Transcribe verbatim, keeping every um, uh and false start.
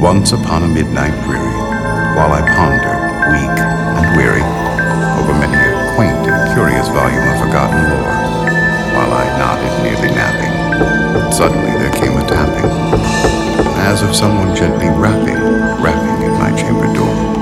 Once upon a midnight dreary, while I pondered, weak and weary, over many a quaint and curious volume of forgotten lore, while I nodded, nearly napping, suddenly there came a tapping, as of someone gently rapping, rapping at my chamber door.